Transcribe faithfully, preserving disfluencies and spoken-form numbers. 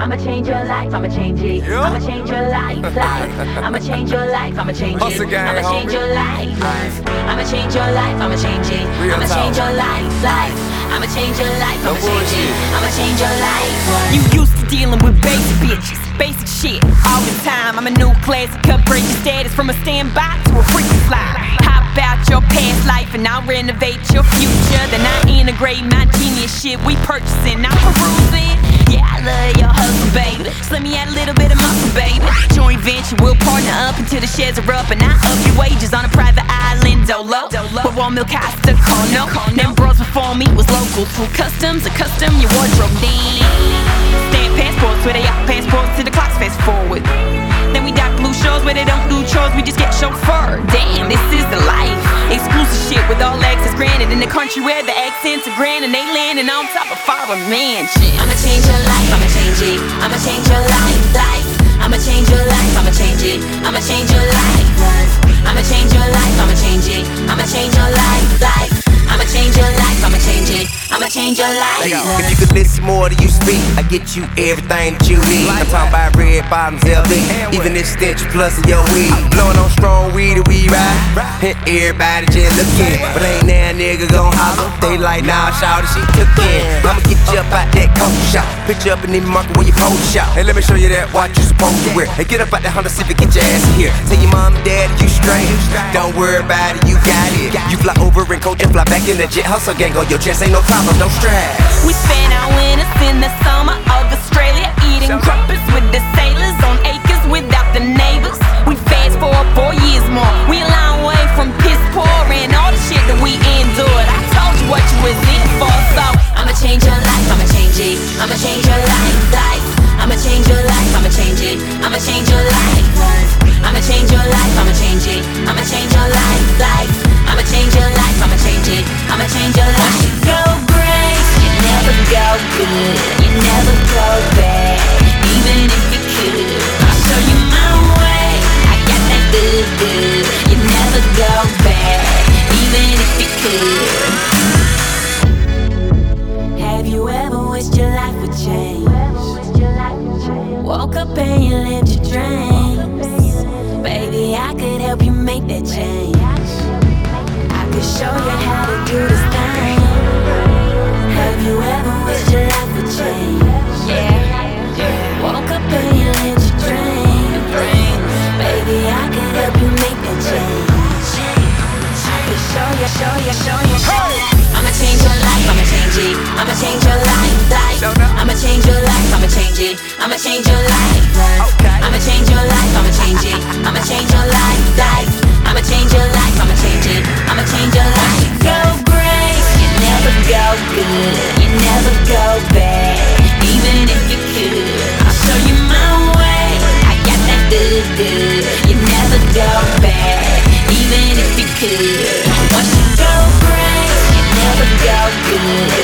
I'ma change your life, I'ma change it. Yeah. I'ma change your life, life. I'ma change your life, I'ma change Hustle it. gang, I'ma change homie. your life, life. I'ma change your life, I'ma change it. Real I'ma talk. change your life, life. I'ma change your life, No I'ma change it. bullshit. I'ma change your life. You used to dealing with basic bitches, basic shit all the time. I'm a new classic, upgrade your status from a standby to a freaking fly. Hop out your past life and I'll renovate your future. Then I integrate my genius shit we purchasing, I'm perusing. Yeah, I love your hustle, baby. Slim me out a little bit of muscle, baby. Joint venture, we'll partner up until the sheds are up, and I up your wages on a private island, dolo. With one mil Costa Corno. Them bros before me was local. Through customs, a custom your wardrobe. Damn. Stamp passports where they out passports to the clocks fast forward. Then we dock blue shows where they don't do chores, we just get chauffeur. Damn, this is the life. Exclusive shit with all access granted in the country where the accents are grand and they landing on top of our mansion. I'ma change your life, I'ma change it. I'ma change your life, life. I'ma change your life, I'ma change it. I'ma change your life, life. I'ma change your life, I'ma change it. I'ma change your life, life. I'ma change your life, I'ma change it. I'ma change your life. If you could listen more to you speak, I get you everything that you need. I'm talking about red bottoms, L V, even this stench plus of your weed. Blowing on strong weed that we ride, and everybody just looking. But ain't that nigga gon' holler? They like, nah, shout she took in. I'ma get you up out that coat shop, put you up in the market when you pose shop. And let me show you that watch you supposed to wear. Hey, get up out that Honda Civic, get your ass in here. Tell your mom and dad that you straight. Don't worry about it, you got it. You fly over and coach and fly back in the jet. Hustle gang on your chest, ain't no problem, no stress. We spent our winters in the summer of Australia, eating crumpets with the sailors on acres without the neighbors. We fast forward four years more. We a long way from piss poor and all the shit that we endured. I told you what you was in for, so I'ma change your life, I'ma change it. I'ma change your life, life. I'ma change your life, I'ma change it. I'ma change your life, life. I'ma change your life, I'ma change it. I'ma change your life, life. I'ma change your life, I'ma change it. I'ma change your life. go great. You never go good, you never go bad, even if you could. I'll show you my way. I got that good, good. You never go bad, even if you could. Have you ever wished your life would change? Woke up and you lived your dreams. Baby, I could help you make that change. I could show you how to do this thing. Have you ever wished your life would change? Yeah, yeah. Woke up and you lived your dreams. Baby, I could help you make that change. I could show you, show you, show you, show you. I'ma change your life, I'ma change it. I'ma change your life, life. I'ma change your life, I'ma change it. I'ma change your life, life. I'ma change your life, I'ma change it. I'ma change your life, life. I'ma change your life, I'ma change it. I'ma change your life. Go great, you never go good, you never go bad, even if you could. I'll show you my way. I got that good, good. You never go bad, even if you could. Once you go great, you never go good,